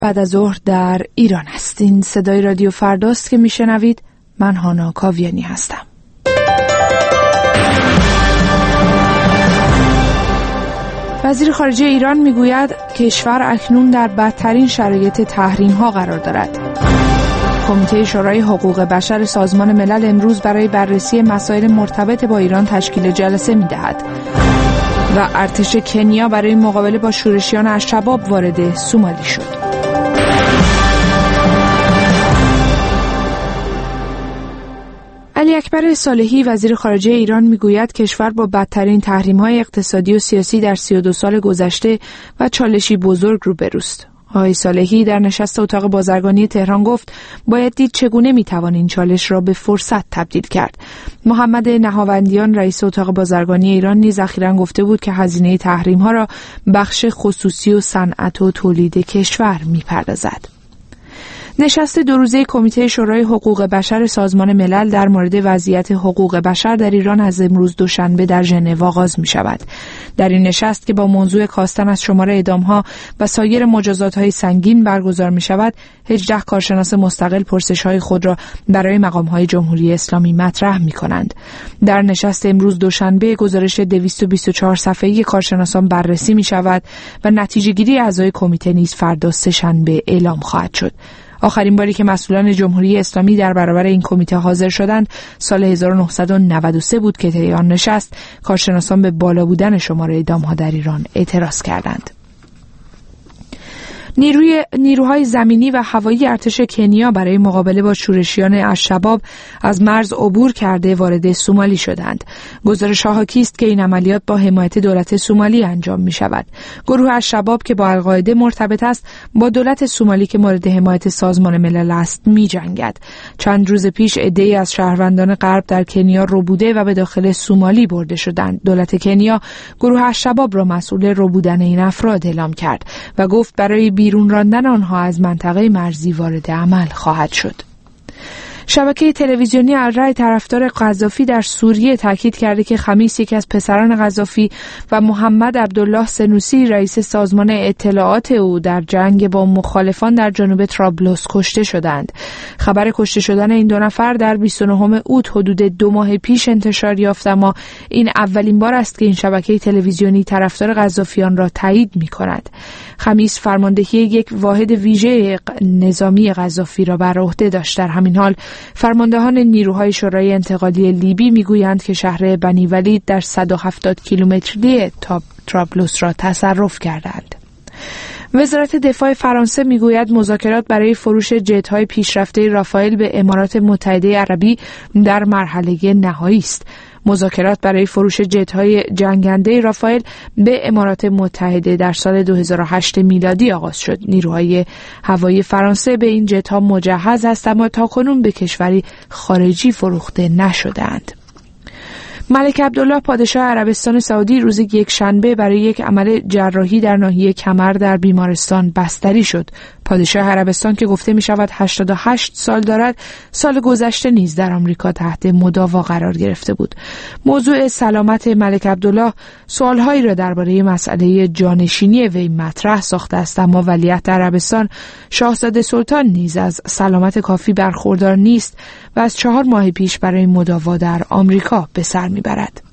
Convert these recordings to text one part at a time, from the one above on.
بعد از ظهر در ایران هستین. صدای رادیو فرداست که میشنوید. من هانا کاویانی هستم. وزیر خارجه ایران میگوید کشور اکنون در بدترین شرایط تحریم‌ها قرار دارد. کمیته شورای حقوق بشر سازمان ملل امروز برای بررسی مسائل مرتبط با ایران تشکیل جلسه می‌دهد. و ارتش کنیا برای مقابله با شورشیان الشباب وارد سومالی شد. علی اکبر صالحی وزیر خارجه ایران میگوید کشور با بدترین تحریم‌های اقتصادی و سیاسی در 32 سال گذشته و چالشی بزرگ روبروست. آقای صالحی در نشست اتاق بازرگانی تهران گفت باید دید چگونه میتوان این چالش را به فرصت تبدیل کرد. محمد نهاوندیان رئیس اتاق بازرگانی ایران نیز اخیراً گفته بود که هزینه تحریم‌ها را بخش خصوصی و صنعت و تولید کشور میپردازد. نشست دو روزه کمیته شورای حقوق بشر سازمان ملل در مورد وضعیت حقوق بشر در ایران از امروز دوشنبه در ژنو آغاز می شود. در این نشست که با موضوع کاستن از شمار اعدام‌ها و سایر مجازات‌های سنگین برگزار می شود، 18 کارشناس مستقل پرسش‌های خود را برای مقام‌های جمهوری اسلامی مطرح می کنند. در نشست امروز دوشنبه گزارش 224 صفحه‌ای کارشناسان بررسی می شود و نتیجه‌گیری اعضای کمیته نیز فردا سه‌شنبه اعلام خواهد شد. آخرین باری که مسئولان جمهوری اسلامی در برابر این کمیته حاضر شدند سال 1993 بود که طی آن نشست کارشناسان به بالا بودن شمار اعدام‌ها در ایران اعتراض کردند. نیروهای زمینی و هوایی ارتش کنیا برای مقابله با شورشیان الشباب از مرز عبور کرده وارد سومالی شدند. گزارش‌ها حاکی است که این عملیات با حمایت دولت سومالی انجام می‌شود. گروه الشباب که با القاعده مرتبط است، با دولت سومالی که مورد حمایت سازمان ملل است می‌جنگد. چند روز پیش عده‌ای از شهروندان غرب در کنیا ربوده و به داخل سومالی برده شدند. دولت کنیا گروه الشباب را مسئول ربودن این افراد اعلام کرد و گفت برای بیرون راندن آنها از منطقه مرزی وارد عمل خواهد شد. شبکه تلویزیونی الرای طرفدار قذافی در سوریه تاکید کرده که خمیس یکی از پسران قذافی و محمد عبدالله سنوسی رئیس سازمان اطلاعات او در جنگ با مخالفان در جنوب طرابلس کشته شدند. خبر کشته شدن این دو نفر در 29 اوت حدود 2 ماه پیش انتشار یافت، اما این اولین بار است که این شبکه تلویزیونی طرفدار قذافیان را تایید می‌کند. خمیس فرماندهی یک واحد ویژه نظامی قذافی را بر عهده داشت. در همین حال فرماندهان نیروهای شورای انتقالی لیبی میگویند که شهر بنی ولید در 170 کیلومتری طرابلس را تصرف کردند. وزارت دفاع فرانسه میگوید مذاکرات برای فروش جت‌های پیشرفته رافائل به امارات متحده عربی در مرحله نهایی است. مذاکرات برای فروش جت‌های جنگنده رافائل به امارات متحده در سال 2008 میلادی آغاز شد. نیروهای هوایی فرانسه به این جت‌ها مجهز است، اما تاکنون به کشوری خارجی فروخته نشدند. ملک عبدالله پادشاه عربستان سعودی روز یکشنبه برای یک عمل جراحی در ناحیه کمر در بیمارستان بستری شد. پادشاه عربستان که گفته می شود 88 سال دارد، سال گذشته نیز در آمریکا تحت مداوا قرار گرفته بود. موضوع سلامت ملک عبدالله سوالهایی را درباره مسئله جانشینی وی مطرح ساخته است، اما ولیعهد عربستان شاهزاده سلطان نیز از سلامت کافی برخوردار نیست و از 4 ماه پیش برای مداوا در آمریکا به سر میبرد.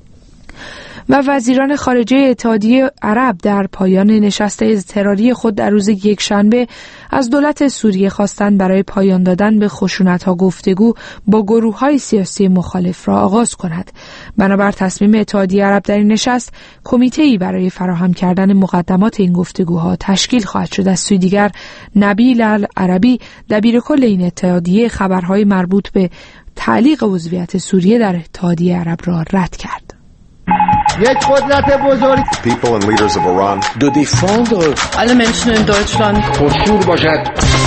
و وزیران خارجه اتحادیه عرب در پایان نشست اضطراری خود در روز یکشنبه از دولت سوریه خواستند برای پایان دادن به خشونت‌ها گفتگو با گروه‌های سیاسی مخالف را آغاز کند. بنابر تصمیم اتحادیه عرب در این نشست، کمیته‌ای برای فراهم کردن مقدمات این گفتگوها تشکیل خواهد شد. از سوی دیگر نبیل العربی دبیرکل این اتحادیه خبرهای مربوط به تعلیق عضویت سوریه در اتحادیه عرب را رد کرد. یک قدرت بزرگ People and leaders of Iran de défendre alle Menschen in Deutschland پرشور باشد.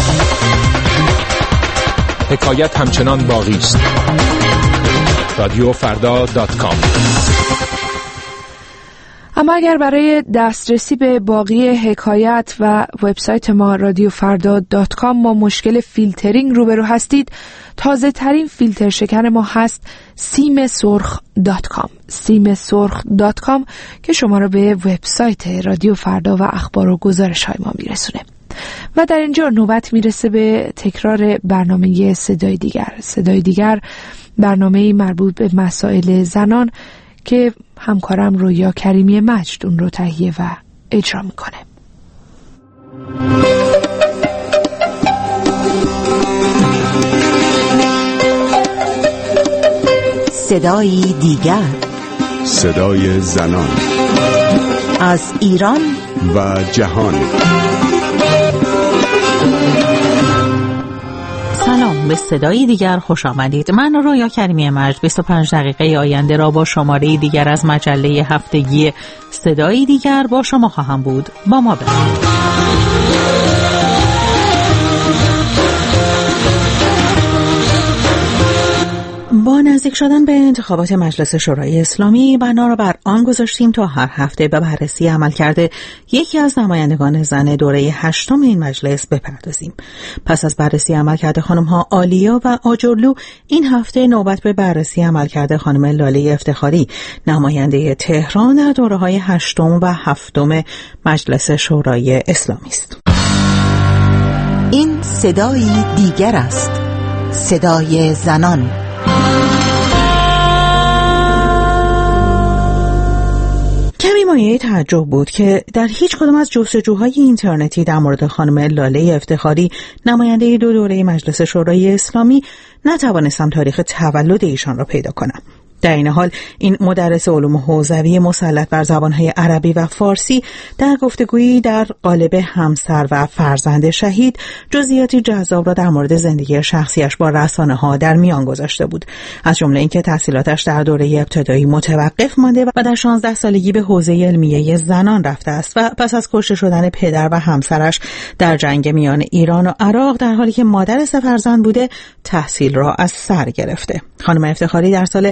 حکایت همچنان باقی است. رادیوفردا.com. اما اگر برای دسترسی به باقی حکایت و وبسایت ما رادیوفردا.com ما مشکل فیلترینگ روبرو هستید، تازه ترین فیلتر شکن ما هست simsurkh.com simsurkh.com که شما را به وبسایت رادیو فردا و اخبار و گزارش های ما میرسونه. و در اینجا نوبت میرسه به تکرار برنامه صدای دیگر، برنامه مربوط به مسائل زنان که همکارم رویا کریمی مجد اون رو تهیه و اجرا میکنه. صدای دیگر، صدای زنان از ایران و جهان. سلام، به صدای دیگر خوش آمدید. من رویا کریمی مجد 25 دقیقه آینده را با شماره دیگر از مجله هفتگی صدای دیگر با شما خواهم بود. با ما باشید. با نزدیک شدن به انتخابات مجلس شورای اسلامی بنا را بر آن گذاشتیم تا هر هفته به بررسی عملکرد یکی از نمایندگان زن دوره 8 این مجلس بپردازیم. پس از بررسی عملکرد خانم‌ها آلیا و آجرلو، این هفته نوبت به بررسی عملکرد خانم لاله افتخاری، نماینده تهران در دوره‌های 8 و 7 مجلس شورای اسلامی است. این صدای دیگر است، صدای زنان. کمی مایه تعجب بود که در هیچ کدام از جستجوهای اینترنتی در مورد خانم لاله افتخاری، نماینده دو دوره مجلس شورای اسلامی، نتوانستم تاریخ تولد ایشان را پیدا کنم. در این حال این مدرس علوم حوزوی مسلط بر زبانهای عربی و فارسی در گفتگویی در قالب همسر و فرزند شهید جزئیاتی جذاب را در مورد زندگی شخصیش با رسانه‌ها در میان گذاشته بود، از جمله اینکه تحصیلاتش در دوره ابتدایی متوقف مانده و در 16 سالگی به حوزه علمیه زنان رفته است و پس از کشته شدن پدر و همسرش در جنگ میان ایران و عراق، در حالی که مادر 3 فرزند بوده، تحصیل را از سر گرفته. خانم افتخاری در سال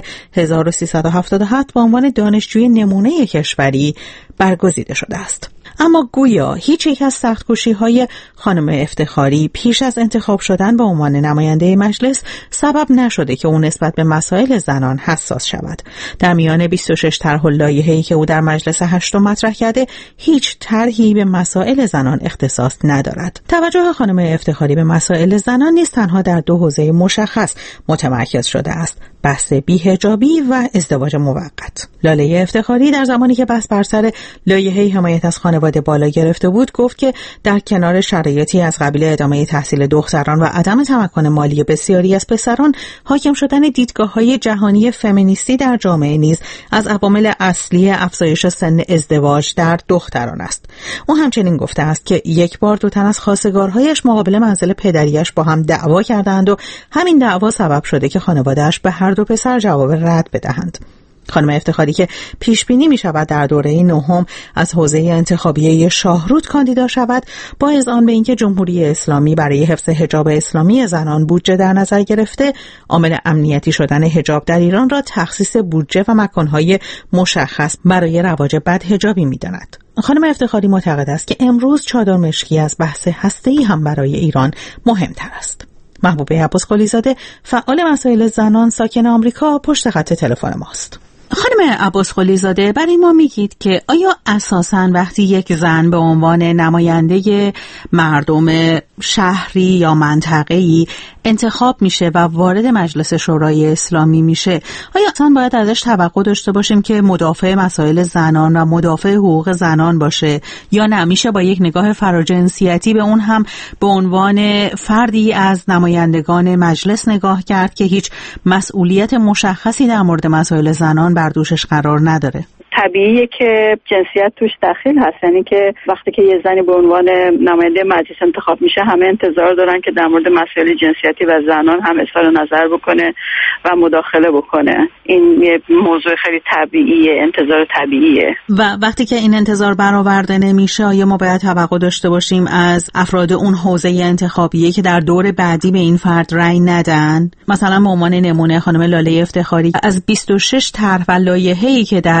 1377 به عنوان دانشجوی نمونه کشوری برگزیده شده است. اما گویا هیچ یک از سخت‌کوشی‌های خانم افتخاری پیش از انتخاب شدن به عنوان نماینده مجلس سبب نشده که او نسبت به مسائل زنان حساس شود. در میان 26 طرح و لایحه‌ای که او در مجلس 8 مطرح کرده، هیچ طرحی به مسائل زنان اختصاص ندارد. توجه خانم افتخاری به مسائل زنان نیز تنها در 2 حوزه مشخص متمرکز شده است: بحث بی‌حجابی و ازدواج موقت. لاله افتخاری در زمانی که بحث بر سر لایحه حمایت از خانواده بالا گرفته بود، گفت که در کنار شرایطی از قبیل ادامه تحصیل دختران و عدم تمکن مالی بسیاری از پسران، حاکم شدن دیدگاه‌های جهانی فمینیستی در جامعه نیز از عوامل اصلی افزایش سن ازدواج در دختران است. او همچنین گفته است که یک بار 2 تن از خواستگارهایش مقابل منزل پدریش با هم دعوا کردند و همین دعوا سبب شده که خانواده‌اش به هر 2 پسر جواب رد بدهند. خانم افتخاری که پیش بینی می شود در دوره 9 از حوزه انتخابیه شاهرود کاندیدا شود، با اذعان به اینکه جمهوری اسلامی برای حفظ حجاب اسلامی زنان بودجه در نظر گرفته، عامل امنیتی شدن حجاب در ایران را تخصیص بودجه و مکانهای مشخص برای رواج بدحجابی می داند. خانم افتخاری معتقد است که امروز چادر مشکی از بحث هسته‌ای هم برای ایران مهمتر است. محبوبه عباسقلی زاده، فعال مسائل زنان ساکن آمریکا، پشت خط تلفن ماست. خانم عباسقلی زاده، برای ما میگید که آیا اساساً وقتی یک زن به عنوان نماینده مردم شهری یا منطقه‌ای انتخاب میشه و وارد مجلس شورای اسلامی میشه، آیا اصلا باید ازش توقع داشته باشیم که مدافع مسائل زنان و مدافع حقوق زنان باشه، یا نه میشه با یک نگاه فراجنسیتی به اون هم به عنوان فردی از نمایندگان مجلس نگاه کرد که هیچ مسئولیت مشخصی در مورد مسائل زنان بر دوشش قرار نداره؟ طبیعیه که جنسیت توش دخیل هست، یعنی که وقتی که یه زنی به عنوان نماینده مجلس انتخاب میشه، همه انتظار دارن که در مورد مسائل جنسیتی و زنان هم اظهار نظر بکنه و مداخله بکنه. این یه موضوع خیلی طبیعیه، انتظار طبیعیه. و وقتی که این انتظار برآورده نمیشه، آیا ما باید توقع داشته باشیم از افراد اون حوزه انتخابیه که در دور بعدی به این فرد رأی ندن؟ مثلا به عنوان نمونه خانم لاله افتخاری از 26 طرح و لایحه‌ای که در مجلس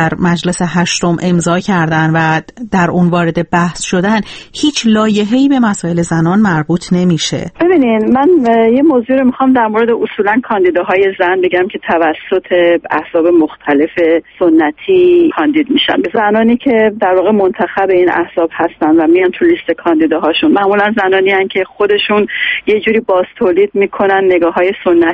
مجلس هشتم امضا کردن و در اون وارد بحث شدن هیچ لایحه‌ای به مسائل زنان مربوط نمیشه. ببینین، من یه موضوع رو میخوام در مورد اصولا کاندیداهای زن بگم که توسط احزاب مختلف سنتی کاندید میشن. زنانی که در واقع منتخب این احزاب هستن و میان تو لیست کاندیداهاشون معمولا زنانی هستن که خودشون یه جوری باز تولید میکنن نگاه‌های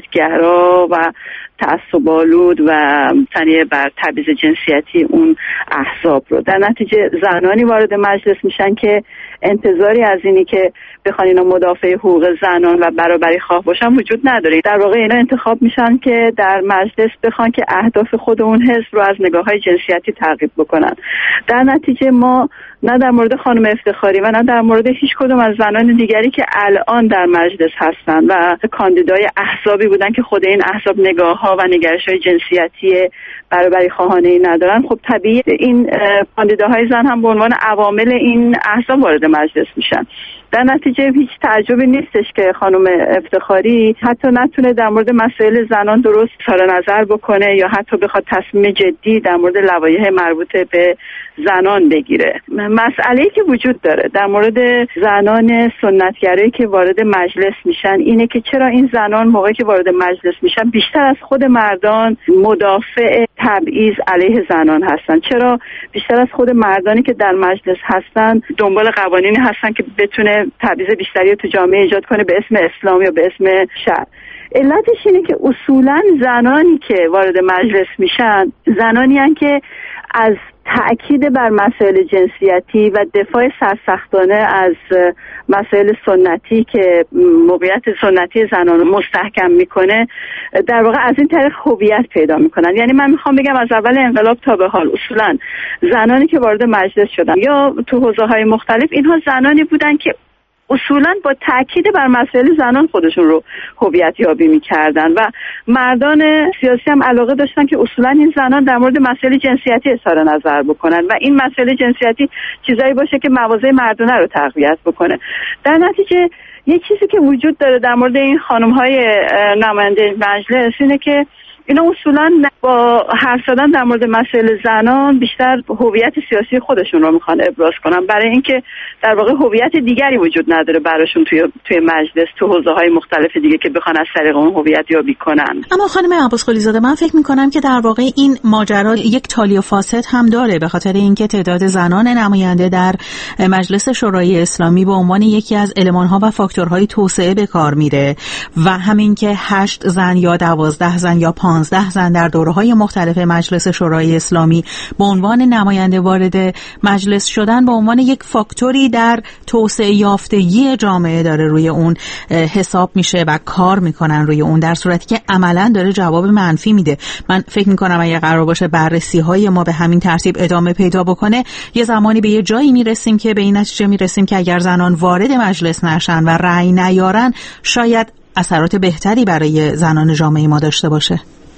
سنتگرا و تعصب‌آلود و تنیه بر تبعیض جنسیتی اون احزاب رو. در نتیجه زنانی وارد مجلس میشن که انتظاری از اینی که بخوان اینا مدافع حقوق زنان و برابری خواه باشن وجود نداره. در واقع اینا انتخاب میشن که در مجلس بخوان که اهداف خود اون حزب رو از نگاه‌های جنسیتی تعقیب بکنن. در نتیجه ما نه در مورد خانم افتخاری و نه در مورد هیچ کدوم از زنان دیگری که الان در مجلس هستن و کاندیدای احزابی بودن که خود این احزاب نگاه‌ها و نگرش‌های جنسیتی برابری خواهانه‌ای ندارن، خب طبیعی این کاندیداهای زن هم به عنوان عوامل این احزاب وارد مجلس میشن. در نتیجه هیچ تعجبی نیستش که خانم افتخاری حتی نتونه در مورد مسائل زنان درست اظهار نظر بکنه یا حتی بخواد تصمیم جدی در مورد لوایح مربوط به زنان بگیره. مسئله‌ای که وجود داره در مورد زنان سنتگرایی که وارد مجلس میشن اینه که چرا این زنان موقعی که وارد مجلس میشن بیشتر از خود مردان مدافع تبعیض علیه زنان هستن؟ چرا بیشتر از خود مردانی که در مجلس هستن دنبال قوانینی هستن که بتونه تبعیض بیشتری رو تو جامعه ایجاد کنه به اسم اسلام یا به اسم شرع؟ علتش اینه که اصولا زنانی که وارد مجلس میشن زنانی هستن که از تأکید بر مسائل جنسیتی و دفاع سرسختانه از مسائل سنتی که موقعیت سنتی زنان رو مستحکم میکنه در واقع از این طریق هویت پیدا میکنن. یعنی من میخوام بگم از اول انقلاب تا به حال اصولا زنانی که وارد مجلس شدن یا تو حوزه‌های مختلف اینها زنانی بودن که اصولا با تاکید بر مسائل زنان خودشون رو هویت یابی می‌کردن و مردان سیاسی هم علاقه داشتن که اصولا این زنان در مورد مسائل جنسیتی اظهار نظر بکنن و این مسائل جنسیتی چیزایی باشه که مواضع مردانه رو تقویت بکنه. در نتیجه یه چیزی که وجود داره در مورد این خانم‌های نماینده مجلس اینه که اینا اصولا با حرف زدن در مورد مسائل زنان بیشتر هویت سیاسی خودشون رو میخوان ابراز کنن، برای اینکه در واقع هویت دیگری وجود نداره براشون توی مجلس تو حوزه‌های مختلف دیگه که بخوان از طریق اون هویت یابی کنن. اما خانم عباس قلی زاده، من فکر میکنم که در واقع این ماجرا یک تالی و فاسد هم داره، به خاطر اینکه تعداد زنان نماینده در مجلس شورای اسلامی به عنوان یکی از المان‌ها و فاکتورهای توسعه به کار میره و همین که 8 زن یا 12 زن یا 15 زن در دوره‌های مختلف مجلس شورای اسلامی به عنوان نماینده وارد مجلس شدن به عنوان یک فاکتوری در توسعه یافتگی جامعه داره روی اون حساب میشه و کار میکنن روی اون، در صورتی که عملاً داره جواب منفی میده. من فکر میکنم اگه قرار باشه بررسی‌های ما به همین ترتیب ادامه پیدا بکنه یه زمانی به یه جایی میرسیم که به این نتیجه میرسیم که اگر زنان وارد مجلس نشن و رأی نیارن شاید اثرات بهتری برای زنان جامعه ما داشته باشه.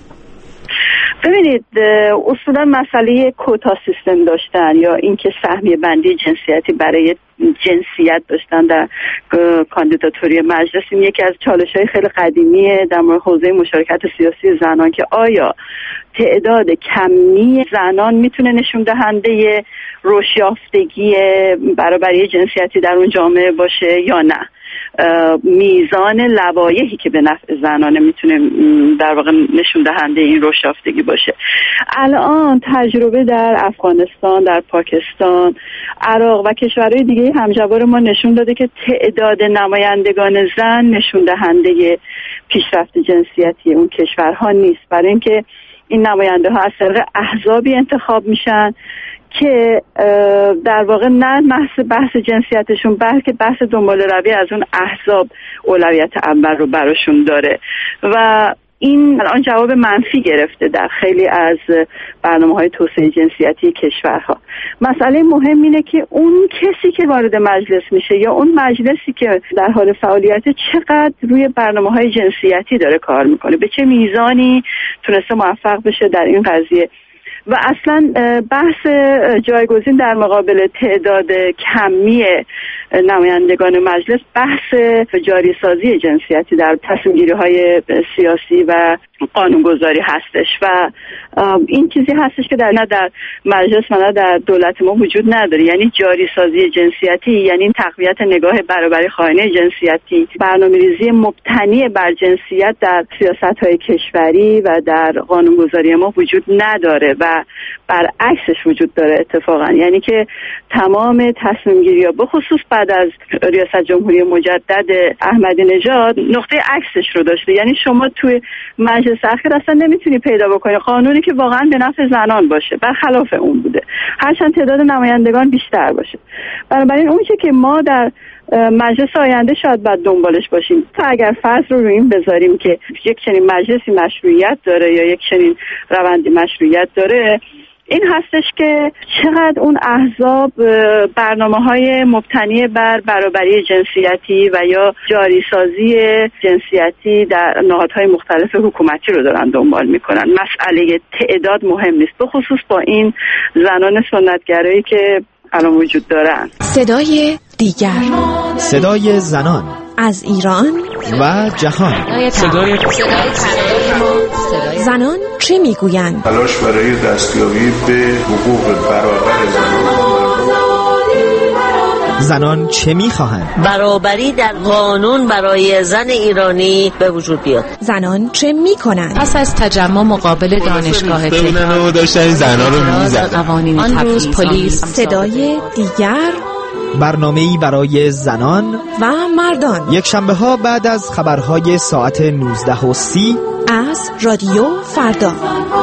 ببینید، اصولا مسئله کوتا سیستم داشتن یا اینکه سهمیه بندی جنسیتی برای جنسیت داشتن در کاندیداتوری مجلس این یکی از چالش‌های خیلی قدیمیه در مورد حوزه مشارکت سیاسی زنان که آیا تعداد کمی زنان میتونه نشون دهنده رشد یافتگی برابری جنسیتی در اون جامعه باشه یا نه. میزان لوایحی که به نفع زنانه میتونه در واقع نشون دهنده این رشد یافتگی باشه. الان تجربه در افغانستان، در پاکستان، عراق و کشورهای دیگه همجوار ما نشون داده که تعداد نمایندگان زن نشون دهنده پیشرفت جنسیتی اون کشورها نیست، برای اینکه این نماینده ها از طریق احزابی انتخاب میشن که در واقع نه بحث جنسیتشون بلکه بحث دنبال روی از اون احزاب اولویت اول رو براشون داره و این الان جواب منفی گرفته در خیلی از برنامه‌های توسعه جنسیتی کشورها. مسئله مهم اینه که اون کسی که وارد مجلس میشه یا اون مجلسی که در حال فعالیت چقدر روی برنامه‌های جنسیتی داره کار میکنه، به چه میزانی تونسته موفق بشه در این قضیه و اصلا بحث جایگزین در مقابل تعداد کمی نمایندگان مجلس بحث جاریسازی جنسیتی در تصمیم گیری های سیاسی و قانونگذاری هستش و این چیزی هستش که نه در مجلس و نه در دولت ما وجود نداره. یعنی جاریسازی جنسیتی یعنی تقویت نگاه برابری خواهانه جنسیتی، برنامه‌ریزی مبتنی بر جنسیت در سیاست‌های کشوری و در قانونگذاری ما وجود نداره و برعکسش وجود داره اتفاقا. یعنی که تمام تصمیم گیری‌ها به خصوص بعد از ریاست جمهوری مجدد احمدی نژاد نقطه عکسش رو داشته. یعنی شما توی مجلس اخیر اصلا نمیتونی پیدا بکنی قانونی که واقعا به نفع زنان باشه، برخلاف اون بوده، هرچند تعداد نمایندگان بیشتر باشه. بنابراین اون چه که ما در مجلس آینده شاید باید دنبالش باشیم تا اگر فرض رو این بذاریم که یک چنین مجلسی مشروعیت داره یا یک چنین روندی مشروعیت داره، این هستش که چقدر اون احزاب برنامه‌های مبتنی بر برابری جنسیتی و یا جاریسازی جنسیتی در نهادهای مختلف حکومتی رو دارن دنبال میکنن. مسئله تعداد مهم نیست، به خصوص با این زنان سنتگرایی که الان وجود دارن. صدای دیگر، صدای زنان از ایران و جهان. صدای زنان چه میگویند؟ تلاش برای دستیابی به حقوق برابر زنان چه میخواهند؟ برابری در قانون برای زن ایرانی به وجود بیاد. زنان چه میکنند؟ پس از تجمع مقابل دانشگاه تهران داشتن زنها رو میزدن. آن روز پلیس. صدای دیگر، برنامه‌ای برای زنان و مردان، یک شنبه ها بعد از خبرهای ساعت 19:30 از رادیو فردا.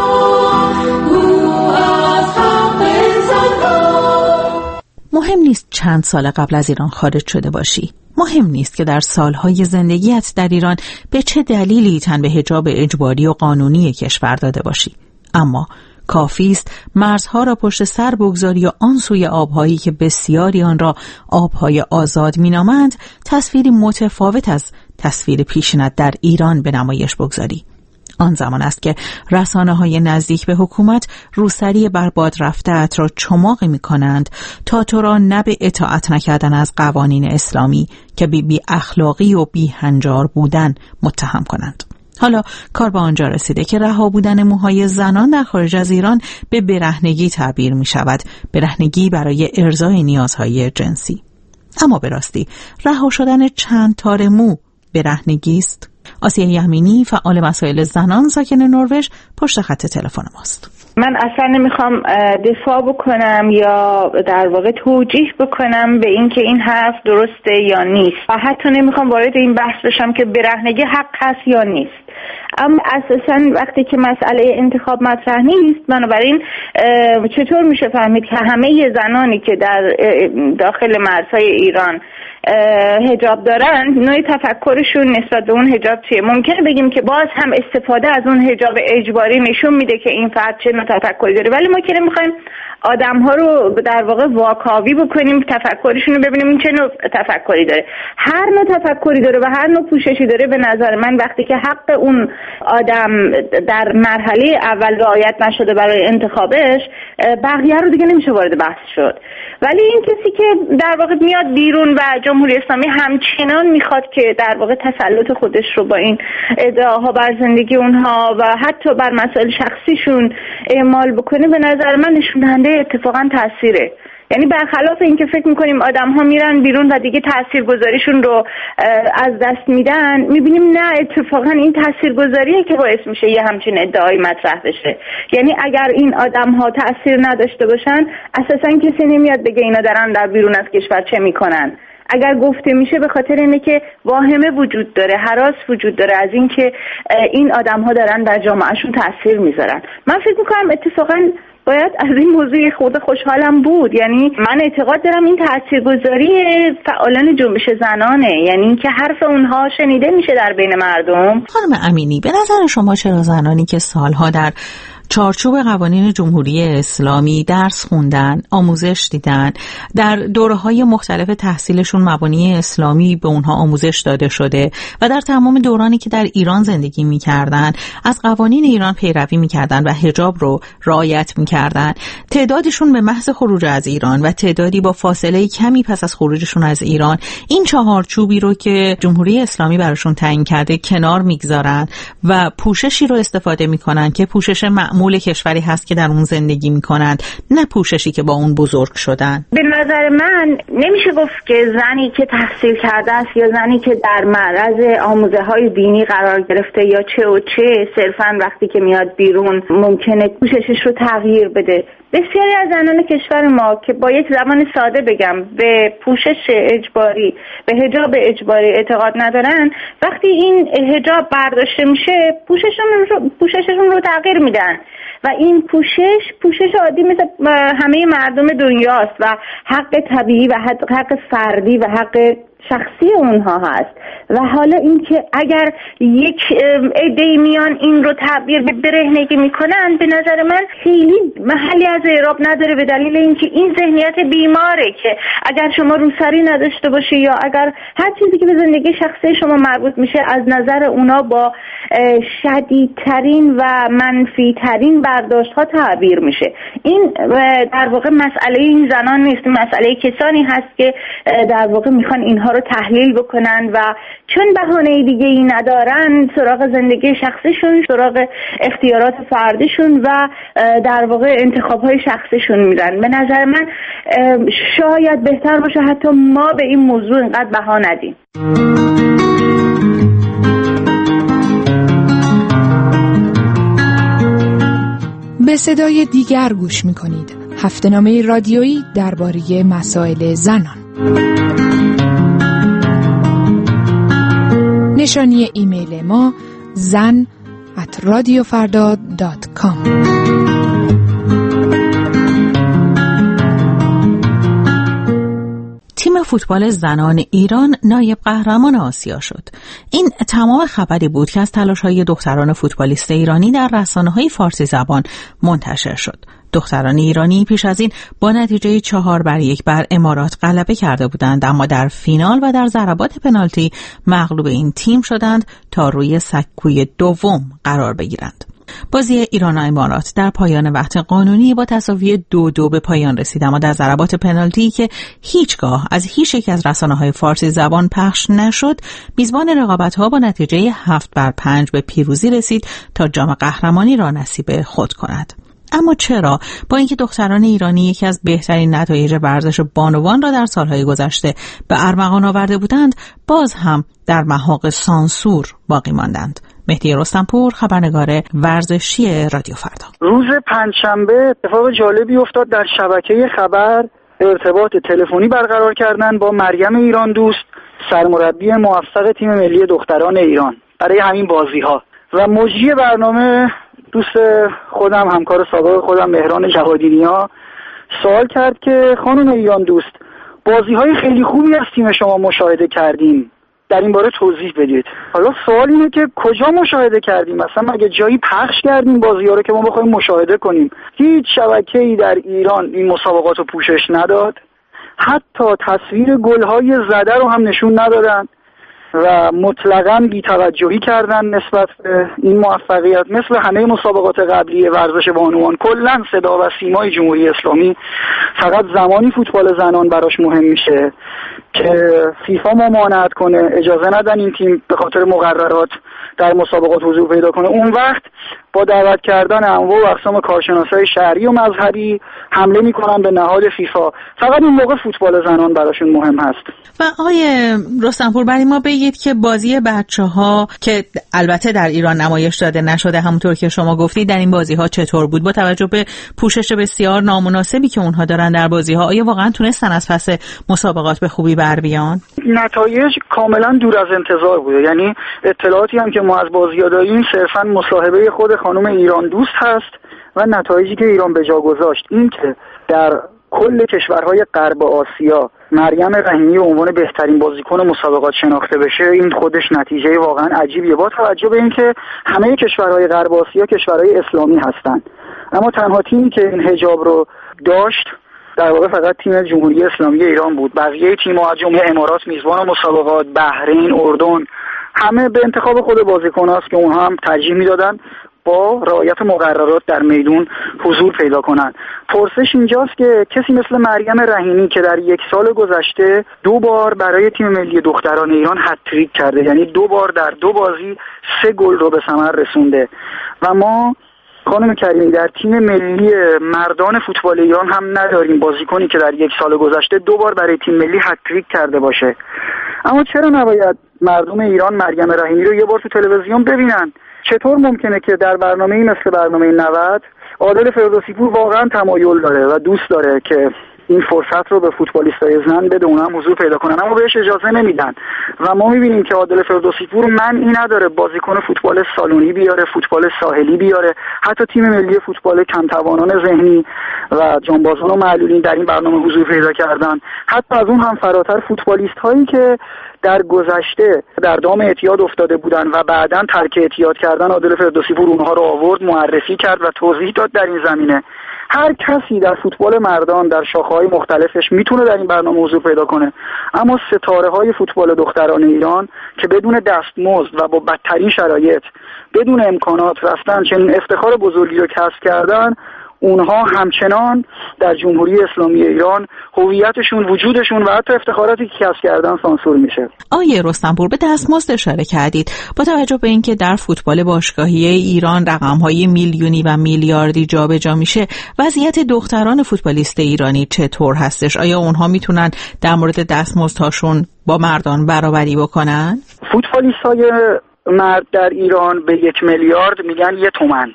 مهم نیست چند سال قبل از ایران خارج شده باشی. مهم نیست که در سالهای زندگیت در ایران به چه دلیلی تن به حجاب اجباری و قانونی کشور داده باشی. اما کافی است مرزها را پشت سر بگذاری و آن سوی آبهایی که بسیاری آن را آبهای آزاد مینامند تصویری متفاوت از تصویر پیشینت در ایران به نمایش بگذاری. آن زمان است که رسانه‌های نزدیک به حکومت روسری بر باد رفته‌ات را چماقی می‌کنند تا تو را نه به اطاعت نکردن از قوانین اسلامی که بی اخلاقی و بی هنجار بودن متهم کنند. حالا کار به آنجا رسیده که رها بودن موهای زنان در خارج از ایران به برهنگی تعبیر می شود، برهنگی برای ارضای نیازهای جنسی. اما به راستی رها شدن چند تار مو برهنگی است؟ آسیا یمینی، فعال مسائل زنان ساکن نروژ، پشت خط تلفن ماست. من اصلا نمیخوام دفاع بکنم یا در واقع توجیه بکنم به این که این حرف درسته یا نیست و حتی نمیخوام وارد این بحث بشم که برهنگی حق هست یا نیست. اما اساساً وقتی که مسئله انتخاب مطرح نیست، بنابراین چطور میشه فهمید که همه زنانی که در داخل مرزهای ایران حجاب دارن نوع تفکرشون نسبت به اون حجاب چیه؟ ممکنه بگیم که باز هم استفاده از اون حجاب اجباری نشون میده که این فرد چه نوع تفکری داره، ولی ما که نمیخوایم آدم‌ها رو در واقع واکاوی بکنیم، تفکرشون رو ببینیم این چه نوع تفکری داره. هر نوع تفکری داره و هر نوع پوششی داره، به نظر من وقتی که حق اون آدم در مرحله اول رعایت نشده برای انتخابش، بقیه رو دیگه نمیشه وارد بحث شد. ولی این کسی که در واقع میاد بیرون و جمهوری اسلامی همچنان میخواد که در واقع تسلط خودش رو با این ادعاها بر زندگی اونها و حتی بر مسائل شخصیشون اعمال بکنه، به نظر من نشون دهنده اتفاقا تاثیره. یعنی برخلاف این که فکر میکنیم آدم ها میرن بیرون و دیگه تاثیرگذاریشون رو از دست میدن، میبینیم نه، اتفاقا این تاثیرگذاریه که باعث میشه یه همچین ادعایی مطرح بشه. یعنی اگر این آدم ها تاثیر نداشته باشن، اساسا کسی نمیاد بگه اینا دارن در بیرون از کشور چه میکنن. اگر گفته میشه به خاطر اینه که واهمه وجود داره، هراس وجود داره از این که این آدم ها دارن در جامعهشون تاثیر میذارن. من فکر میکنم اتفاقا باید از این موضوع خود خوشحالم بود. یعنی من اعتقاد دارم این تاثیرگذاری فعالان جنبش زنانه، یعنی اینکه حرف اونها شنیده میشه در بین مردم. خانم امینی، به نظر شما چرا زنانی که سالها در چارچوب قوانین جمهوری اسلامی درس خوندن، آموزش دیدن، در دوره‌های مختلف تحصیلشون مبانی اسلامی به اونها آموزش داده شده و در تمام دورانی که در ایران زندگی می‌کردن از قوانین ایران پیروی می‌کردن و حجاب رو رعایت می‌کردن. تعدادشون به محض خروج از ایران و تعدادی با فاصله کمی پس از خروجشون از ایران این چهارچوبی رو که جمهوری اسلامی براشون تعیین کرده کنار می‌گذارن و پوششی رو استفاده می‌کنن که پوشش معمول کشوری هست که در اون زندگی می‌کنند، نه پوششی که با اون بزرگ شدن. به نظر من نمیشه گفت که زنی که تحصیل کرده است یا زنی که در معرض آموزه‌های دینی قرار گرفته یا چه و چه صرفاً وقتی که میاد بیرون ممکنه پوششش رو تغییر بده. بسیاری از زنان کشور ما که با یک زبان ساده بگم به پوشش اجباری، به حجاب اجباری اعتقاد ندارن، وقتی این حجاب برداشته میشه پوشششون رو تغییر میدن و این پوشش عادی مثل همه مردم دنیاست و حق طبیعی و حق فردی و حق شخصی اونها هست. و حالا اینکه اگر یک عده‌ای میان این رو تعبیر به برهنگی میکنن، به نظر من خیلی محلی از اعراب نداره، به دلیل اینکه این ذهنیت بیماره که اگر شما روسری نداشته باشی یا اگر هر چیزی که به زندگی شخصی شما مربوط میشه از نظر اونا با شدیدترین و منفیترین برداشت ها تعبیر میشه. این در واقع مسئله این زنان نیست، مسئله کسانی هست که در واقع میخوان اینها رو تحلیل بکنن و چون بهانه دیگه ای ندارن سراغ زندگی شخصیشون، سراغ اختیارات فردیشون و در واقع انتخاب‌های شخصیشون میرن. به نظر من شاید بهتر باشه حتی ما به این موضوع اینقدر بها ندیم. به صدای دیگر گوش می‌کنید. هفته‌نامه رادیویی درباره مسائل زنان. نشانی ایمیل ما zan@radiofarda.com. تیم فوتبال زنان ایران نایب قهرمان آسیا شد. این تمام خبری بود که از تلاش‌های دختران فوتبالیست ایرانی در رسانه‌های فارسی زبان منتشر شد. دختران ایرانی پیش از این با نتیجه 4-1 بر امارات غلبه کرده بودند، اما در فینال و در ضربات پنالتی مغلوب این تیم شدند تا روی سکوی دوم قرار بگیرند. بازی ایران و امارات در پایان وقت قانونی با تساوی 2-2 به پایان رسید، اما در ضربات پنالتی که هیچگاه از هیچ یک از رسانه‌های فارسی زبان پخش نشد، میزبان رقابت‌ها با نتیجه 7-5 به پیروزی رسید تا جام قهرمانی را نصیب خود کند. اما چرا با اینکه دختران ایرانی یکی از بهترین نتایج ورزش بانوان را در سالهای گذشته به ارمغان آورده بودند، باز هم در محاق سانسور باقی ماندند؟ مهدی رستمپور، خبرنگار ورزشی رادیو فردا. روز پنجشنبه اتفاق جالبی افتاد. در شبکه خبر ارتباط تلفنی برقرار کردن با مریم ایران دوست، سرمربی موفق تیم ملی دختران ایران برای همین بازی‌ها، و مجری برنامه دوست خودم، همکار سابق خودم مهران جوادینیا، سوال کرد که خانم ایران دوست، بازی‌های خیلی خوبی از تیم شما مشاهده کردیم، در این باره توضیح بدید. حالا سوال اینه که کجا مشاهده کردیم؟ مثلا مگه جایی پخش کردیم بازی‌ها رو که ما بخوایم مشاهده کنیم؟ هیچ شبکه‌ای در ایران این مسابقات رو پوشش نداد، حتی تصویر گل‌های زده رو هم نشون ندادن و مطلقاً بی‌توجهی کردن نسبت به این موفقیت. مثل همه مسابقات قبلی ورزش بانوان، کلاً صدا و سیمای جمهوری اسلامی فقط زمانی فوتبال زنان براش مهم میشه که فیفا ممانعت کنه، اجازه ندن این تیم به خاطر مقررات در مسابقات حضور پیدا کنه، اون وقت با دعوت کردن انواع و اقسام کارشناسای شهری و مذهبی حمله میکنن به نهاد فیفا. فقط این موقع فوتبال زنان براشون مهم هست. و آقای رستمپور، برای ما بگید که بازی بچه‌ها که البته در ایران نمایش داده نشده همونطور که شما گفتید، در این بازی‌ها چطور بود با توجه به پوشش بسیار نامناسبی که اونها دارن در بازی‌ها؟ آیا واقعا تونستن از پس مسابقات به خوبی بر بیان؟ نتایج کاملا دور از انتظار بوده. یعنی اطلاعاتی هم که ما از بازی‌ها داریم صرفاً مصاحبه خود خانم ایران دوست هست و نتایجی که ایران به جا گذاشت این که در کل کشورهای غرب آسیا مریم رحیمی به عنوان بهترین بازیکن مسابقات شناخته بشه، این خودش نتیجه واقعا عجیبیه با توجه به اینکه همه کشورهای غرب آسیا کشورهای اسلامی هستن، اما تنها تیمی که این حجاب رو داشت در واقع فقط تیم جمهوری اسلامی ایران بود. بقیه تیم‌ها از جمله امارات میزبان مسابقات، بحرین، اردن، همه به انتخاب خود بازیکن‌هاست که اونها هم ترجیح میدادن با رعایت مقررات در میدون حضور پیدا کنن. پرسش اینجاست که کسی مثل مریم رحیمی که در 1 سال گذشته 2 بار برای تیم ملی دختران ایران هتریک کرده، یعنی 2 بار در 2 بازی 3 گل رو به ثمر رسونده، و ما خانم کریمی در تیم ملی مردان فوتبال ایران هم نداریم بازیکنی که در 1 سال گذشته 2 بار برای تیم ملی هتریک کرده باشه. اما چرا نباید مردم ایران مریم رحیمی رو یه بار تو تلویزیون ببینن؟ چطور ممکنه که در برنامه‌ای مثل برنامه 90 عادل فردوسی پور واقعا تمایل داره و دوست داره که این فرصت رو به فوتبالیستای زن بده، اونها هم حضور پیدا کنن، اما بهش اجازه نمیدن و ما میبینیم که عادل فردوسی پور منعی نداره بازیکن فوتبال سالونی بیاره، فوتبال ساحلی بیاره، حتی تیم ملی فوتبال کم توانان ذهنی و جانبازان و معلولین در این برنامه حضور پیدا کردن. حتی از اون هم فراتر فوتبالیست هایی که در گذشته در دام اعتیاد افتاده بودن و بعداً ترک اعتیاد کردن، عادل فردوسی پور اونها رو آورد، معرفی کرد و توضیح داد در این زمینه. هر کسی در فوتبال مردان در شاخه‌های مختلفش میتونه در این برنامه حضور پیدا کنه، اما ستاره‌های فوتبال دختران ایران که بدون دستمزد و با بدترین شرایط بدون امکانات رفتن چنین افتخار بزرگی رو کسب کردن، اونها همچنان در جمهوری اسلامی ایران هویتشون، وجودشون و حتی افتخاراتی که کسب کردن سانسور میشه. آیه رستمپور به دستمزد اشاره کردید. با توجه به اینکه در فوتبال باشگاهی ایران رقم‌های میلیونی و میلیاردی جابجا میشه، وضعیت دختران فوتبالیست ایرانی چطور هستش؟ آیا اونها میتونن در مورد دستمزدهاشون با مردان برابری بکنن؟ فوتبالیست‌های مرد در ایران به 1 میلیارد میگن 1 تومن.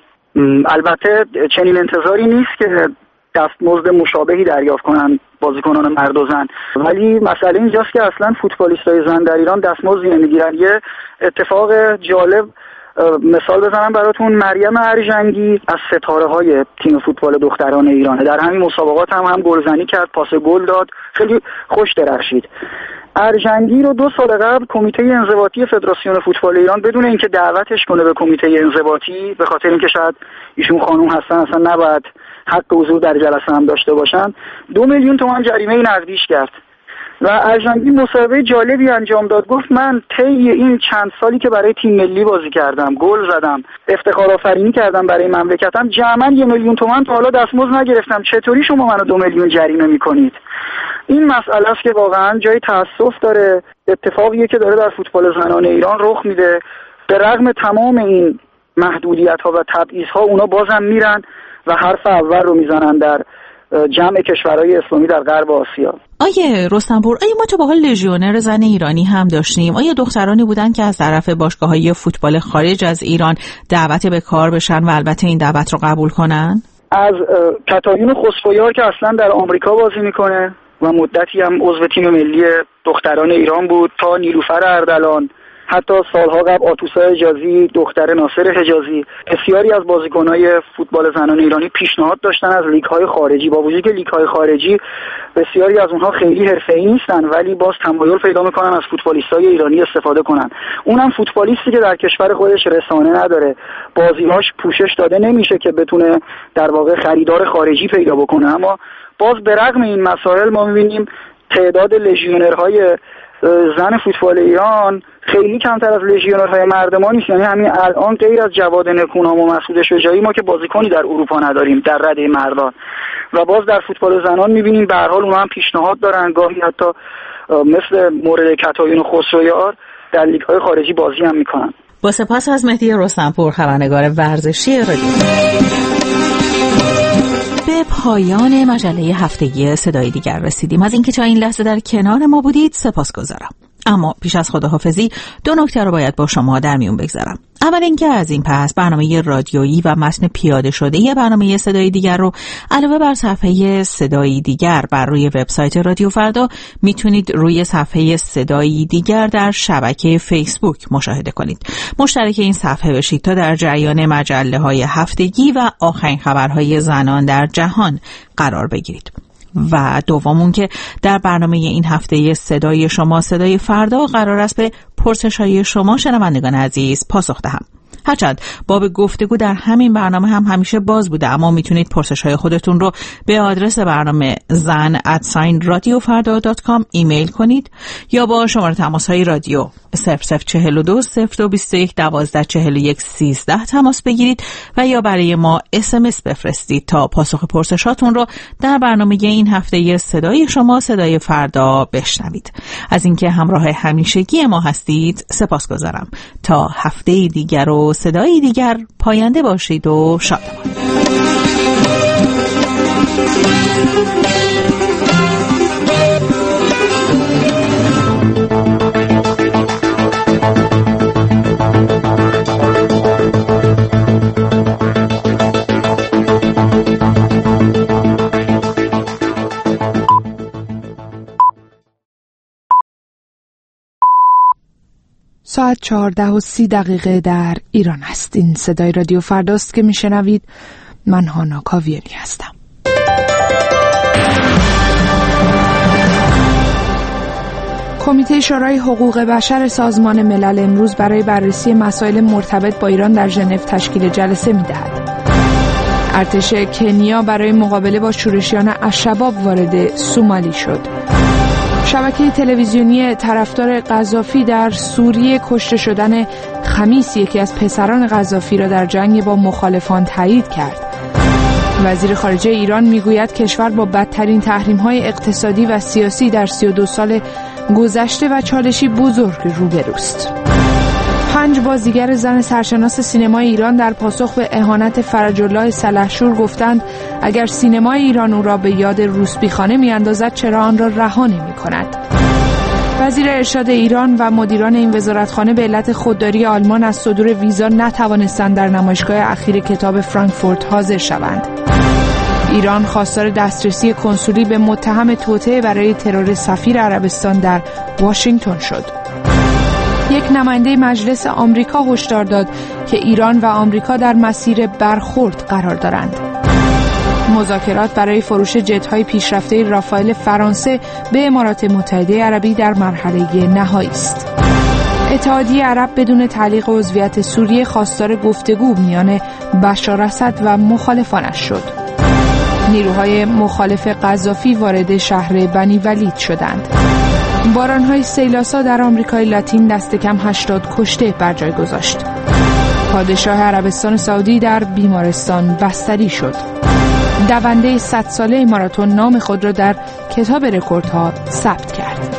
البته چنین انتظاری نیست که دستمزد مشابهی دریافت کنن بازیکنان مرد و زن، ولی مسئله اینجاست که اصلا فوتبالیستای زن در ایران دستمزدی نمیگیرن. یه اتفاق جالب مثال بزنم براتون، مریم ارجنگی از ستاره‌های تیم فوتبال دختران ایرانه، در همین مسابقات هم گلزنی کرد، پاس گل داد، خیلی خوش درخشید. ارجنگی رو 2 سال قبل کمیته انضباطی فدراسیون فوتبال ایران بدون اینکه دعوتش کنه به کمیته انضباطی، به خاطر اینکه شاید ایشون خانم هستن اصلا نباید حق حضور در جلسه هم داشته باشن، 2 میلیون تومان جریمه نقدیش کرد. و ارجنگی مصاحبه جالبی انجام داد، گفت من طی این چند سالی که برای تیم ملی بازی کردم، گل زدم، افتخار آفرینی کردم برای مملکتم، جمعاً 1 میلیون تومان تا حالا دستمزد نگرفتم، چطوری شما منو 2 میلیون جریمه میکنید؟ این مسئله است که واقعا جای تأسف داره، اتفاقیه که داره در فوتبال زنان ایران رخ میده. به رغم تمام این محدودیت‌ها و تبعیض‌ها اونا بازم میرن و حرف اول رو میزنن در جمع کشورهای اسلامی در غرب آسیا. آیه رستمپور، آیا ما تو با حال لژیونر زن ایرانی هم داشتیم؟ آیا دخترانی بودن که از طرف باشگاه‌های فوتبال خارج از ایران دعوت به کار بشن و البته این دعوت رو قبول کنن؟ از کاتالین خسرویار که اصلا در آمریکا بازی میکنه و مدتی هم عضو تیم ملی دختران ایران بود، تا نیلوفر اردلان، حتی سالها قبل آتوسا حجازی، دختر ناصر حجازی، بسیاری از بازیکن‌های فوتبال زنان ایرانی پیشنهاد داشتن از لیگ‌های خارجی، با وجودی که لیگ‌های خارجی بسیاری از اونها خیلی حرفه‌ای نیستن ولی باز تمایل پیدا می‌کنن از فوتبالیستای ایرانی استفاده کنن. اونم فوتبالیستی که در کشور خودش رسانه نداره، بازی‌هاش پوشش داده نمیشه که بتونه در واقع خریدار خارجی پیدا بکنه. اما باز به رغم این مسائل ما می‌بینیم تعداد لژیونرهای زن فوتبال ایران خیلی کمتر از لژیونرهای مرد ما نیست. یعنی همین الان غیر از جواد نکونام و مسعود شجاعی ما که بازیکنی در اروپا نداریم در رده مردان، و باز در فوتبال زنان می‌بینیم به هر حال اونها هم پیشنهاد دارن، گاهی حتی مثل مورد کاتالین و خسرویار در لیگ‌های خارجی بازی هم می‌کنن. با سپاس از مهدی رستمپور، خبرنگار ورزشی رادیو. به پایان مجله هفتگی صدای دیگر رسیدیم. از اینکه تا این لحظه در کنار ما بودید سپاسگزارم. اما پیش از خداحافظی 2 نکته رو باید با شما در میون بگذارم. اول اینکه از این پس برنامه رادیویی و متن پیاده شده برنامه صدای دیگر رو علاوه بر صفحه صدای دیگر بر روی وبسایت رادیو فردا میتونید روی صفحه صدای دیگر در شبکه فیسبوک مشاهده کنید. مشترک این صفحه بشید تا در جریان مجله‌های هفتگی و آخرین خبرهای زنان در جهان قرار بگیرید. و دومون که در برنامه این هفته صدای شما صدای فردا قرار است به پرسش‌های شما شنوندگان عزیز پاسخ دهم. هرچند باب گفتگو در همین برنامه هم همیشه باز بوده، اما میتونید پرسش‌های خودتون رو به آدرس برنامه zan@radiofarda.com ایمیل کنید یا با شماره تماس‌های رادیو 0042 0221 1241 13 تماس بگیرید و یا برای ما SMS بفرستید تا پاسخ پرسشاتون رو در برنامه این هفته صدای شما صدای فردا بشنوید. از اینکه همراه همیشگی ما هستید سپاسگزارم. تا هفته دیگر و صدای دیگر پاینده باشید و شادمان. ساعت 14:30 در ایران است. این صدای رادیو فرداست که میشنوید. من هانا کاویانی هستم. کمیته شورای حقوق بشر سازمان ملل امروز برای بررسی مسائل مرتبط با ایران در ژنو تشکیل جلسه می‌دهد. ارتش کنیا برای مقابله با شورشیان الشباب وارد سومالی شد. شبکه تلویزیونی طرفدار قذافی در سوریه کشته شدن خمیس یکی از پسران قذافی را در جنگ با مخالفان تایید کرد. وزیر خارجه ایران میگوید کشور با بدترین تحریم‌های اقتصادی و سیاسی در 32 سال گذشته و چالشی بزرگ روبروست. 5 بازیگر زن سرشناس سینمای ایران در پاسخ به اهانت فرج الله سلحشور گفتند اگر سینمای ایران او را به یاد روسبیخانه میاندازد چرا آن را رها نمی‌کند. وزیر ارشاد ایران و مدیران این وزارتخانه به علت خودداری آلمان از صدور ویزا نتوانستند در نمایشگاه اخیر کتاب فرانکفورت حاضر شوند. ایران خواستار دسترسی کنسولی به متهم توطئه برای ترور سفیر عربستان در واشنگتن شد. یک نماینده مجلس آمریکا هشدار داد که ایران و آمریکا در مسیر برخورد قرار دارند. مذاکرات برای فروش جت‌های پیشرفته رافائل فرانسه به امارات متحده عربی در مرحله نهایی است. اتحادیه عرب بدون تعلیق عضویت سوریه خواستار گفتگو میان بشار اسد و مخالفانش شد. نیروهای مخالف قذافی وارد شهر بنی ولید شدند. باران‌های سیلاسا در آمریکای لاتین دست کم 80 کشته بر جای گذاشت. پادشاه عربستان سعودی در بیمارستان بستری شد. دونده 100 ساله ماراتون نام خود را در کتاب رکوردها ثبت کرد.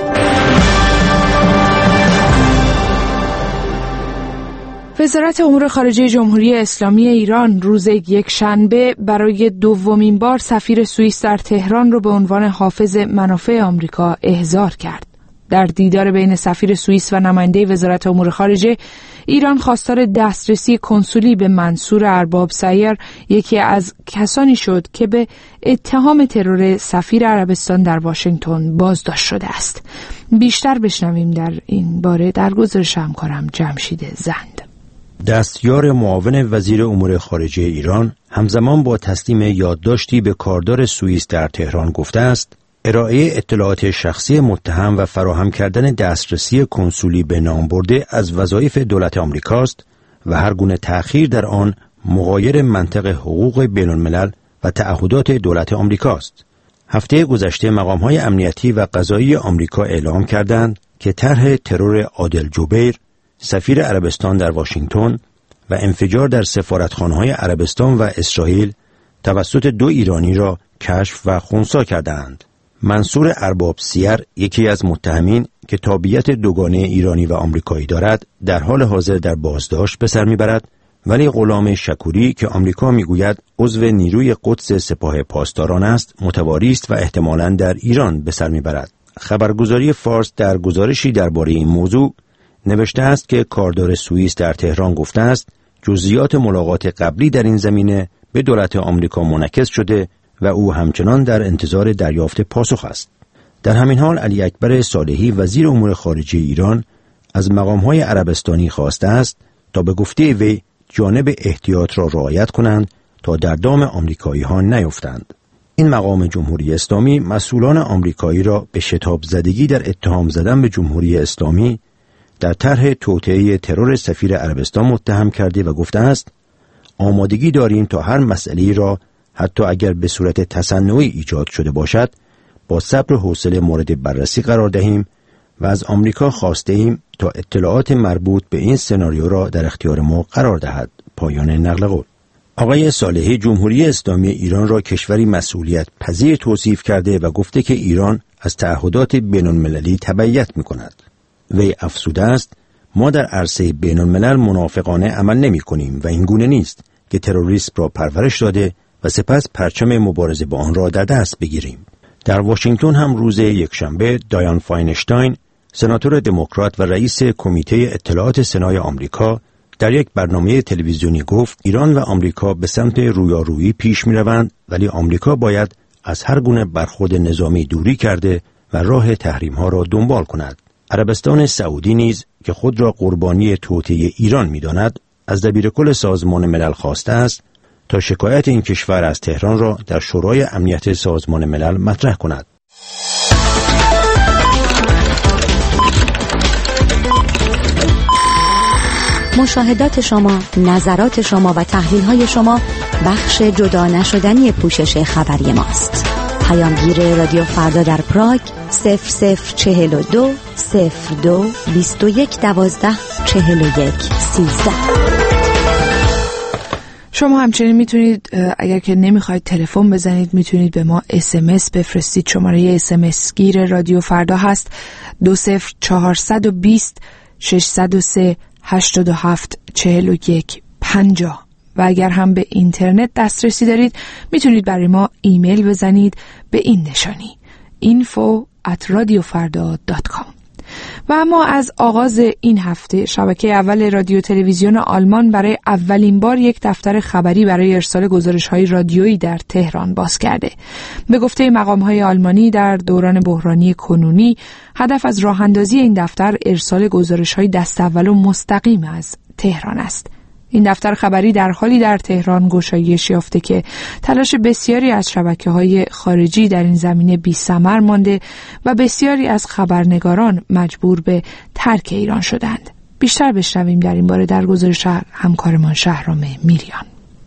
وزارت امور خارجه جمهوری اسلامی ایران روز یکشنبه برای دومین بار سفیر سوئیس در تهران را به عنوان حافظ منافع آمریکا احضار کرد. در دیدار بین سفیر سوئیس و نماینده وزارت امور خارجه، ایران خواستار دسترسی کنسولی به منصور ارباب سیر، یکی از کسانی شد که به اتهام ترور سفیر عربستان در واشنگتن بازداشت شده است. بیشتر بشنویم در این باره در گزارش همکارم جمشید زند. دستیار معاون وزیر امور خارجه ایران همزمان با تسلیم یادداشتی به کاردار سوئیس در تهران گفته است ارائه اطلاعات شخصی متهم و فراهم کردن دسترسی کنسولی به نام برده از وظایف دولت آمریکاست و هر گونه تأخیر در آن مغایر منطق حقوق بین الملل و تعهدات دولت آمریکاست. هفته گذشته مقام‌های امنیتی و قضایی آمریکا اعلام کردند که طرح ترور عادل جبیر، سفیر عربستان در واشنگتن و انفجار در سفارتخانه‌های عربستان و اسرائیل توسط 2 ایرانی را کشف و خنثی کردند. منصور ارباب سیر، یکی از متهمین که تابعیت دوگانه ایرانی و آمریکایی دارد، در حال حاضر در بازداشت به سر میبرد، ولی غلام شکوری که آمریکا میگوید عضو نیروی قدس سپاه پاسداران است، متواری است و احتمالاً در ایران به سر میبرد. خبرگزاری فارس در گزارشی درباره این موضوع نوشته است که کاردار سوئیس در تهران گفته است جزئیات ملاقات قبلی در این زمینه به دولت آمریکا منعکس شده و او همچنان در انتظار دریافت پاسخ است. در همین حال علی اکبر صالحی وزیر امور خارجه ایران از مقام‌های عربستانی خواسته است تا به گفته وی جانب احتیاط را رعایت کنند تا در دام آمریکایی‌ها نیفتند. این مقام جمهوری اسلامی مسئولان آمریکایی را به شتاب زدگی در اتهام زدن به جمهوری اسلامی در طرح توطئه ترور سفیر عربستان متهم کرده و گفته است آمادگی داریم تا هر مسئله‌ای را حتی اگر به صورت تصنعی ایجاد شده باشد با صبر و حوصله مورد بررسی قرار دهیم و از آمریکا خواسته ایم تا اطلاعات مربوط به این سناریو را در اختیار ما قرار دهد. پایان نقل قول. آقای صالحی جمهوری اسلامی ایران را کشوری مسئولیت پذیر توصیف کرده و گفته که ایران از تعهدات بین‌المللی تبعیت می‌کند. وی افزوده است ما در عرصه بین‌الملل منافقانه عمل نمی‌کنیم و این گونه نیست که تروریسم را پرورش داده و سپس پرچم مبارزه با آن را در دست بگیریم. در واشنگتن هم روز یکشنبه دایان فاینشتاین، سناتور دموکرات و رئیس کمیته اطلاعات سنای آمریکا در یک برنامه تلویزیونی گفت ایران و آمریکا به سمت رویارویی پیش می‌روند ولی آمریکا باید از هر گونه برخورد نظامی دوری کرده و راه تحریم‌ها را دنبال کند. عربستان سعودی نیز که خود را قربانی توطئه ایران می‌داند از دبیرکل سازمان ملل خواسته است تا شکایت این کشور از تهران را در شورای امنیت سازمان ملل مطرح کند. مشاهدات شما، نظرات شما و تحلیل‌های شما بخش جدا نشدنی پوشش خبری ماست. پیامگیر رادیو فردا در پراگ 0042 02 21 12 41 13. شما همچنین میتونید اگر که نمیخواید تلفن بزنید میتونید به ما SMS بفرستید. شماره SMS گیر رادیو فردا هست 20420 603 87 41 50 و اگر هم به اینترنت دسترسی دارید میتونید برای ما ایمیل بزنید به این نشانی info@radiofarda.com. و اما از آغاز این هفته شبکه اول رادیو تلویزیون آلمان برای اولین بار یک دفتر خبری برای ارسال گزارش‌های رادیویی در تهران باز کرده. به گفته مقام‌های آلمانی در دوران بحرانی کنونی هدف از راه‌اندازی این دفتر ارسال گزارش‌های دست اول و مستقیم از تهران است. این دفتر خبری در حالی در تهران گشایش یافته که تلاش بسیاری از شبکه‌های خارجی در این زمینه بی‌ثمر مانده و بسیاری از خبرنگاران مجبور به ترک ایران شدند. بیشتر بشنویم در این باره در گزارش همکارمان شهرام میریان.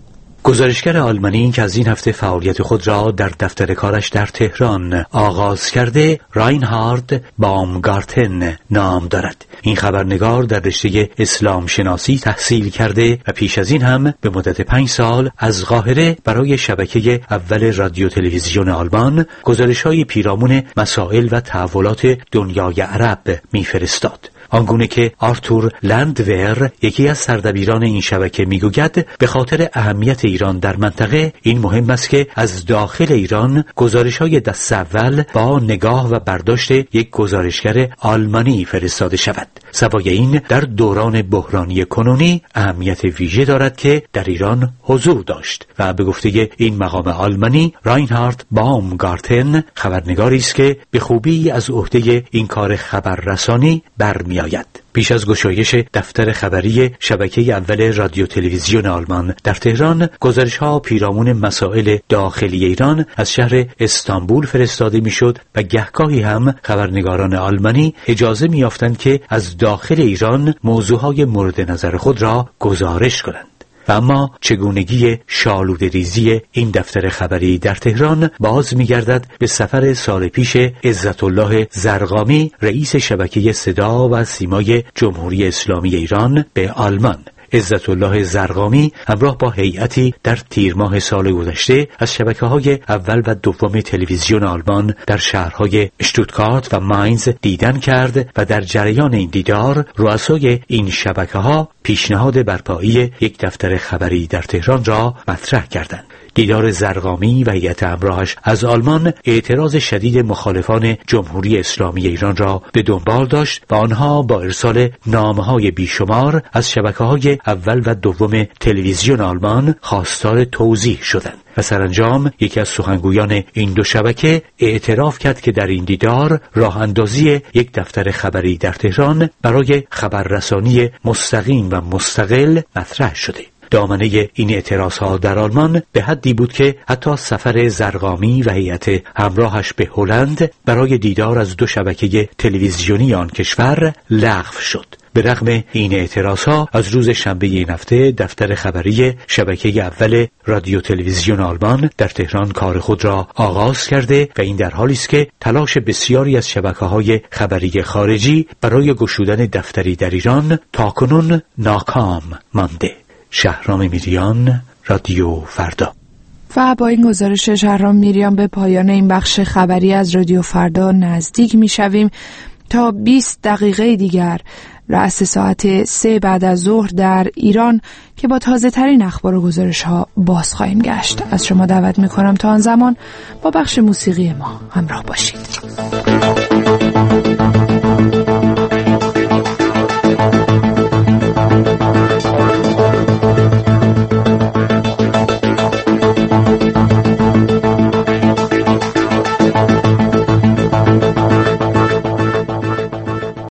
گزارشگر آلمانی که از این هفته فعالیت خود را در دفتر کارش در تهران آغاز کرده راینهارد بامگارتن نام دارد. این خبرنگار در رشته اسلام شناسی تحصیل کرده و پیش از این هم به مدت 5 سال از قاهره برای شبکه اول رادیو تلویزیون آلمان گزارش‌های پیرامون مسائل و تحولات دنیای عرب می‌فرستاد. آنگونه که آرتور لندور یکی از سردبیران این شبکه میگوید به خاطر اهمیت ایران در منطقه این مهم است که از داخل ایران گزارش‌های دست اول با نگاه و برداشت یک گزارشگر آلمانی فرستاده شود. سوای این در دوران بحرانی کنونی اهمیت ویژه دارد که در ایران حضور داشت و به گفته این مقام آلمانی راینهارد بامگارتن خبرنگاری است که به خوبی از عهده این کار خبررسانی برمی‌آید. پیش از گشایش دفتر خبری شبکه اول رادیو تلویزیون آلمان در تهران گزارش‌ها پیرامون مسائل داخلی ایران از شهر استانبول فرستاده می‌شد و گهگاهی هم خبرنگاران آلمانی اجازه می‌یافتند که از داخل ایران موضوعهای مورد نظر خود را گزارش کنند. و اما چگونگی شالوده‌ریزی این دفتر خبری در تهران باز می‌گردد به سفر سال پیش عزت الله زرقامی رئیس شبکه صدا و سیمای جمهوری اسلامی ایران به آلمان. عزت الله زرقامی همراه با هیئتی در تیر ماه سال گذشته از شبکه‌های اول و دوم تلویزیون آلمان در شهرهای اشتوتگارت و ماینز دیدن کرد و در جریان این دیدار رؤسای این شبکه‌ها پیشنهاد برپایی یک دفتر خبری در تهران را مطرح کردند. دیدار زرقامی و هیئت همراهش از آلمان اعتراض شدید مخالفان جمهوری اسلامی ایران را به دنبال داشت و آنها با ارسال نامه‌های بیشمار از شبکه‌های اول و دوم تلویزیون آلمان خواستار توضیح شدند. و سرانجام یکی از سخنگویان این دو شبکه اعتراف کرد که در این دیدار راه اندازی یک دفتر خبری در تهران برای خبررسانی مستقیم و مستقل مطرح شده. دامنه این اعتراضها در آلمان به حدی بود که حتی سفر زرقامی و هیئت همراهش به هلند برای دیدار از 2 شبکه تلویزیونی آن کشور لغو شد. به رغم این اعتراضها از روز شنبه این هفته دفتر خبری شبکه اول رادیو تلویزیون آلمان در تهران کار خود را آغاز کرده و این در حالی است که تلاش بسیاری از شبکه‌های خبری خارجی برای گشودن دفتری در ایران تاکنون ناکام مانده. شهرام میریان، رادیو فردا. و با این گزارش شهرام میریان به پایان این بخش خبری از رادیو فردا نزدیک میشویم. تا 20 دقیقه دیگر رأس ساعت 3 بعد از ظهر در ایران که با تازه ترین اخبار و گزارش ها باز خواهیم گشت. از شما دعوت میکنم تا آن زمان با بخش موسیقی ما همراه باشید.